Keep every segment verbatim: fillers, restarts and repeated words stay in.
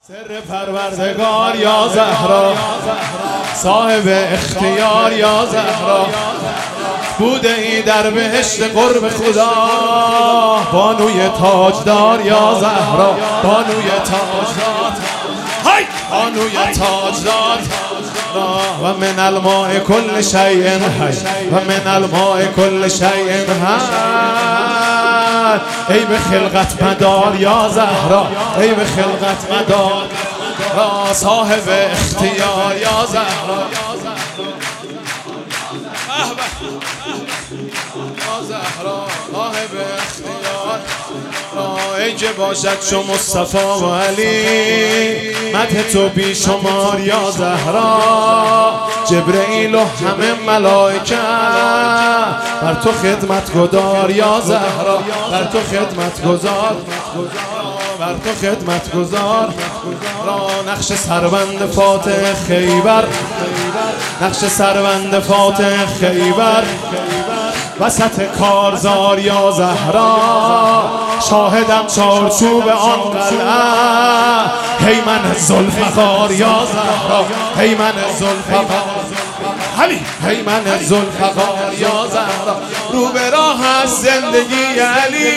سر پروردگار یا زهرا، صاحب اختیار یا زهرا، بوده ای در بهشت قرب خدا، بانوی تاجدار یا زهرا، بانوی تاجدار، های بانوی تاجدار. و من الماء کل شیء حی و من الماء کل شیء حی. ای به خلقت مدار یا زهرا، ای به خلقت مدار، صاحب اختیار یا زهرا، یا زهرا صاحب اختیار. ای که باشد چو مصطفی و علی، مدح تو بی شمار یا زهرا، جبرئیل و همه ملائکه بر تو خدمت گذار یا زهرا، بر تو خدمت گذار، بر تو خدمت گذار. را نقش سروند فاتح خیبر، نقش سروند فاتح خیبر، وسط کارزار یا زهرا، شاهدم چارچوب آن قلعه، هیمن ذوالفقار یا زهرا، هیمن ذوالفقار، علی هیمن ذوالفقار یا زهرا. رو به راه از زندگی علی،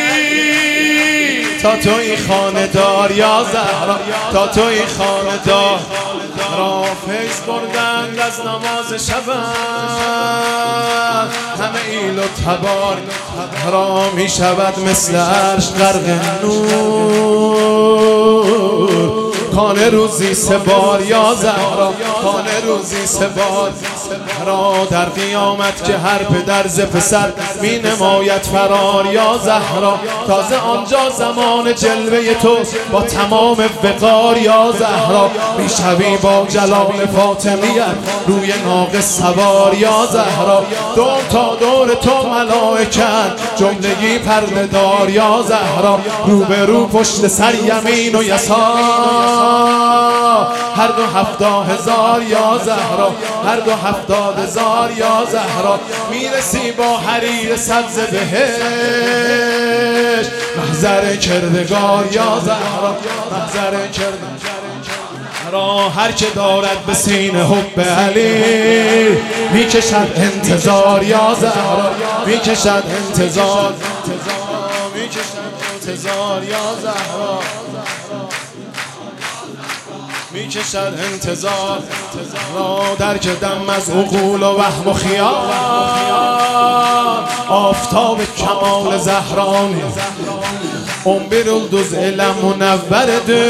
تا توی خانه دار یا زهرا، تا توی خانه دار. را فیض بردند از نماز شب، همه ایل و تبار، را می شود مثل عرش غرق نور، خانه روزی سه بار یا زهرا، خانه روزی سه بار. را در قیامت که هر پدر ز پسر می نماید فرار یا زهرا، تازه آنجا زمان جلوه تو با تمام وقار یا زهرا، می شوی با جلال فاطمیت روی ناقه سوار یا زهرا. دور تا دور تو ملائکت جملگی پرده دار یا زهرا، رو به رو پشت سر یمین و یسار، هر دو هفتاد هزار یا زهرا، هر دو هفتاد هزار یا زهرا. میرسی با حریر سبز بهشت، محضر کردگار یا زهرا، محضر کردگار. را هر که دارد به سینه حب علی، میکشد انتظار یا زهرا، میکشد انتظار، میکشد انتظار یا زهرا، میکشد انتظار. را درک دم از عقول و وهم و خیال، آفتاب کمال زهرانی، انبرالدوز علم منور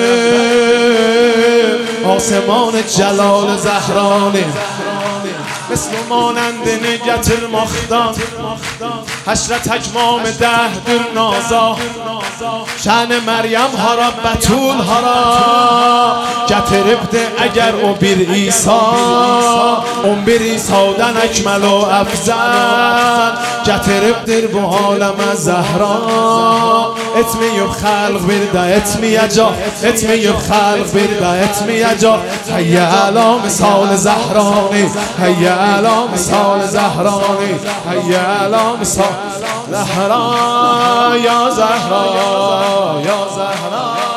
دل، آسمان جلال زهرانی، مثل مانند نگتر ماختان، حشر تکمام ده در نازا، شأن مریم ها را بطول ها را گتربده اگر او بیر ایسا، اون بیر ایسادن اکمل و افزن، گتربده بو عالم زهرا. اتمیب خلق برده اتمی اجا، اتمیب خلق برده اتمی اجا. هیا علا مثال زهرانی، هیا علا مثال زهرانی، هیا علا مثال زهرا یا زهرا یا زهرا.